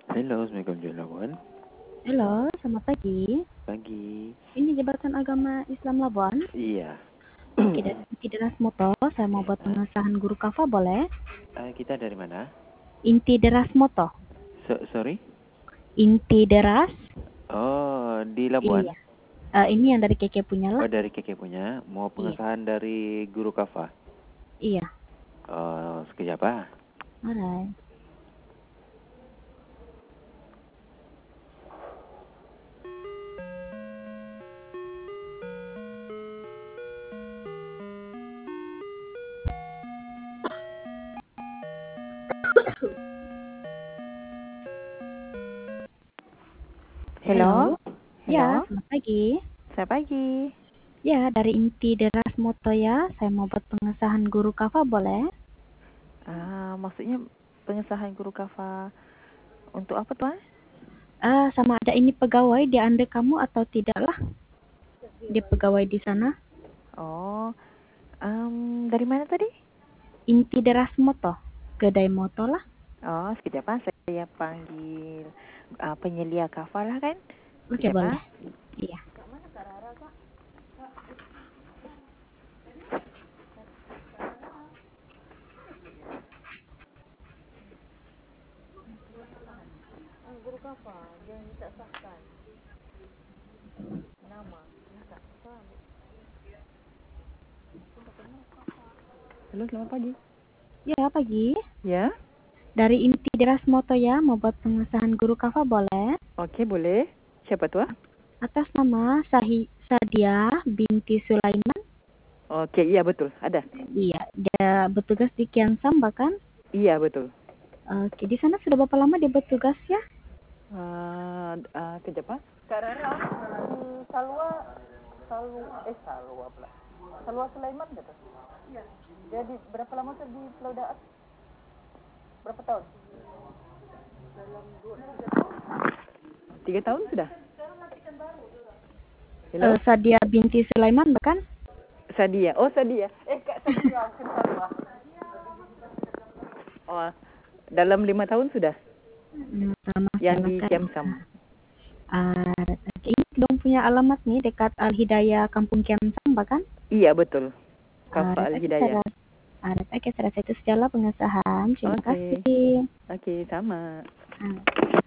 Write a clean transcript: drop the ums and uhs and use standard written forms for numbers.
Halo, Assalamualaikum Labuan. Halo, selamat pagi. Pagi. Ini Jabatan Agama Islam Labuan. Iya. Oke, dari Inti Deras Moto, saya mau buat pengesahan guru kafa, boleh? Kita dari mana? Inti Deras Moto. Sorry? Inti Deras. Oh, di Labuan? Iya. Ini yang dari Keke punya lah. Oh, dari Keke punya. Mau Iya. pengesahan dari guru kafa? Iya. Oh, sekejap ah. Alright. Halo. Ya, Halo. selamat pagi. Selamat pagi. Ya, dari Inti Deras Moto ya, saya mau buat pengesahan guru kafa, boleh? Maksudnya pengesahan guru kafa untuk apa tuan? Sama ada ini pegawai di anda kamu atau tidak lah? Dia pegawai di sana. Oh, dari mana tadi? Inti Deras Moto. Kedai moto lah. Oh, sekejap ah. Saya panggil penyelia kafa lah kan? Oke, Sekejap boleh. ah. Iya. Guru kafa yang tak sahkan nama minta salam. Halo, selamat pagi. Ya, pagi. Ya, Dari Inti Deras Moto ya, mau buat pengesahan guru kafa, boleh? oke, boleh. Siapa tuh? Atas nama Sadia binti Sulaiman. Oke, iya betul, ada. Iya, dia bertugas di Kiansam bahkan. Iya betul. Oke, di sana sudah berapa lama dia bertugas ya? Kejap ah. Kak Rara, Salwa, Salwa pula. Salwa Sulaiman gitu. Iya. Jadi berapa lama tuh di Pulau Daat? Berapa tahun? Dalam 3 tahun sudah. Halo? Sadia binti Sulaiman bahkan. Sadia. Oh, Sadia. Kak Sadia, bukan Salwa. Oh, dalam 5 tahun sudah. Nama Yang di silakan. Kiamsam. Ini dong punya alamat nih dekat Al Hidayah Kampung Kiansam bahkan. Iya betul. Kafa Al Hidayah. Oke, saya rasa itu sejalan pengesahan. Terima Oke. kasih. Oke, sama.